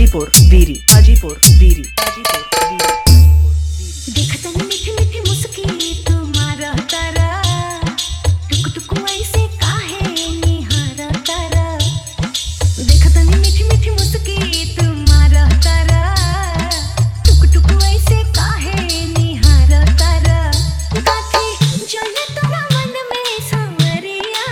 हाजीपुर बीरी, हाजीपुर बीरी, हाजीपुर बीरी। देखत मीठी मीठी मुस्की तुम्हारा तारा, टुक टुक ऐसे काहे निहारा तारा। देखत मीठी मीठी मुस्की तुम्हारा तारा, टुक टुक ऐसे काहे निहारा तारा। काठी चले तोरा मन में सांवरिया,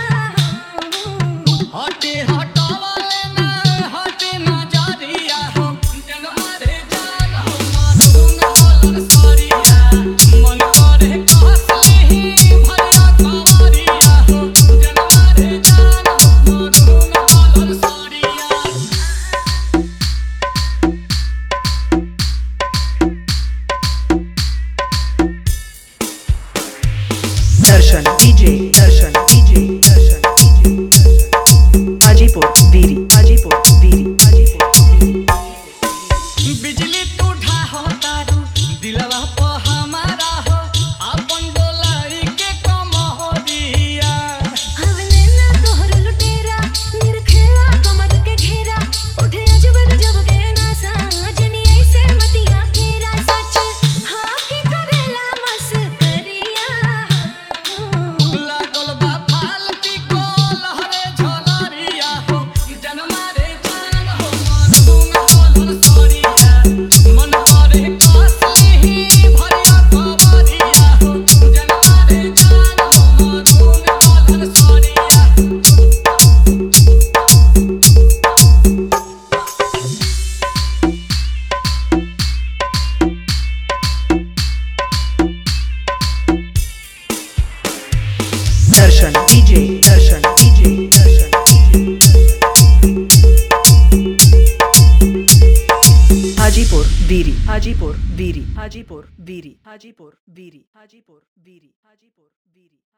हटे हटावा लेना हटे ना जारिया हो, जनमा रे जान हो मासूम वाला सारिया। मन करे कहसले ही भरिया कवारिया हो, जनमा रे जान हो मासूम वाला सारिया। दर्शन डीजे, दर्शन डीजे, दर्शन डीजे, हाजीपुर बीरी, हाजीपुर बीरी, हाजीपुर बीरी। बिजली तू ढाहो तारू दिलवा प हमारा हो, अपन डोलाई के कमरिया। हवले ना तोहर लुटेरा, निरखेला कमर के घेरा। उठे अजब गजब के नासा, जनी ऐसे मतिया फेरा। सच हाँ की करेला मस्करिया, लागल बा फालती को लहरे झलरिया हो, जनमा रे जान हो मासूम वाला सारिया। मन करे कहसले ही भरिया कवारिया हो, जनमा रे जान हो मासूम वाला सारिया। दर्शन डीजे, दर्शन डीजे, दर्शन डीजे, हाजीपुर बीरी, हाजीपुर बीरी, हाजीपुर बीरी, हाजीपुर बीरी, हाजीपुर बीरी, हाजीपुर बीरी।